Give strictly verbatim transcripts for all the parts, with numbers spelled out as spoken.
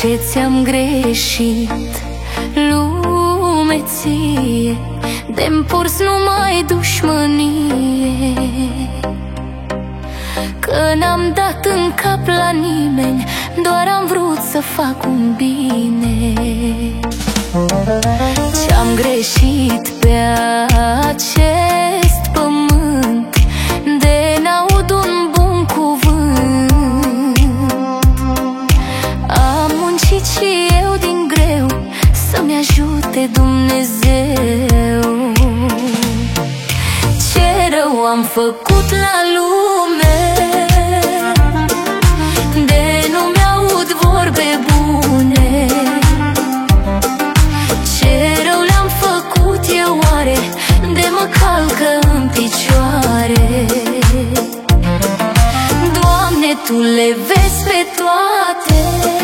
ce ți-am greșit, lume ție, de-mi porți numai dușmănie, că n-am dat în cap la nimeni, doar am vrut să fac un bine. Ce-am greșit pe acest pământ, de n-aud un bun cuvânt. Am muncit și eu din greu, să-mi ajute Dumnezeu. Ce rău am făcut la lume, de nu mi-aud vorbe bune. Ce rău le-am făcut eu oare, de mă calcă în picioare. Doamne, Tu le vezi pe toate,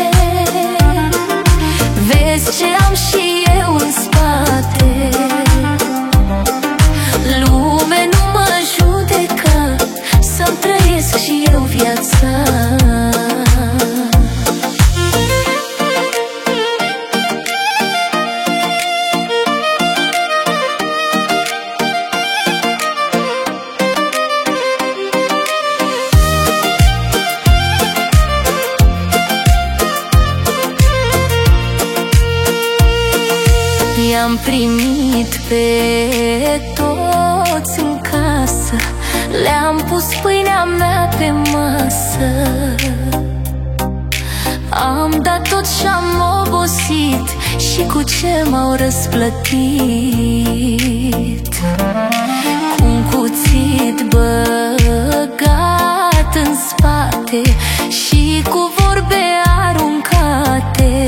vezi ce am și eu în spate. Lume, nu mă judeca, să-mi trăiesc și eu viața. I-am primit pe toți în casă, le-am pus pâinea mea pe masă. Am dat tot și-am obosit, și cu ce m-au răsplătit. Cu un cuțit băgat în spate și cu vorbe aruncate.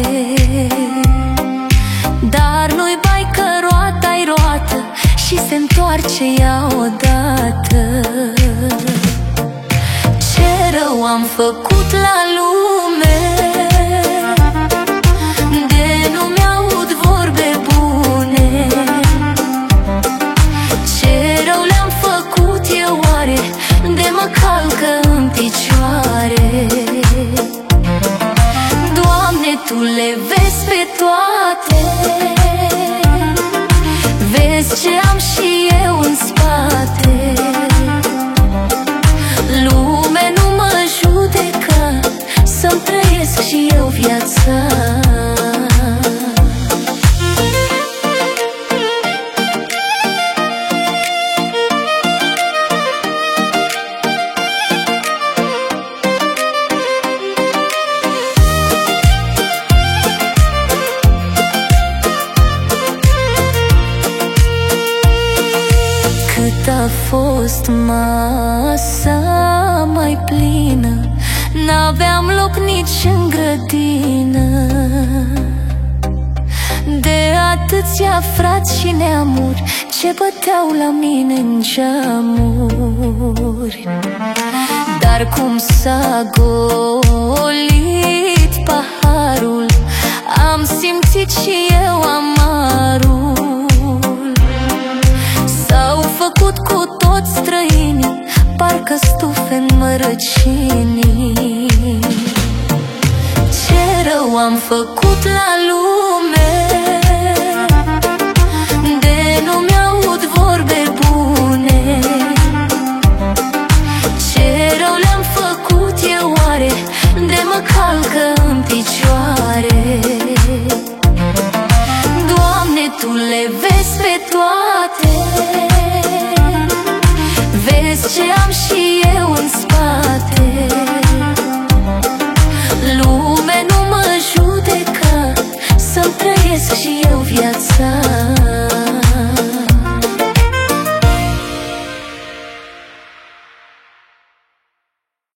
Dar nu-i bai că roata-i roată și se întoarce ea odată. Ce rău am făcut la lume, de nu mi-aud vorbe bune. Ce rău le-am făcut eu oare, de mă calcă în picioare. Doamne, Tu le vezi pe toate, vezi ce am și eu în spate. Lume, nu mă judeca, să-mi trăiesc și eu viața. Cât a fost masa mai plină, n-aveam loc nici în grădină. De atâția frați și neamuri ce băteau la mine în geamuri. Dar cum s-a golit paharul, am simțit și eu amarul. S-au făcut cu toți străinii, parcă stufe în mărăcinii. Ce rău am făcut la lume, de nu mi-aud vorbe bune. Ce rău le-am făcut eu oare, de mă calcă în picioare. Doamne, Tu le vezi pe toate, vezi ce am și eu în spate.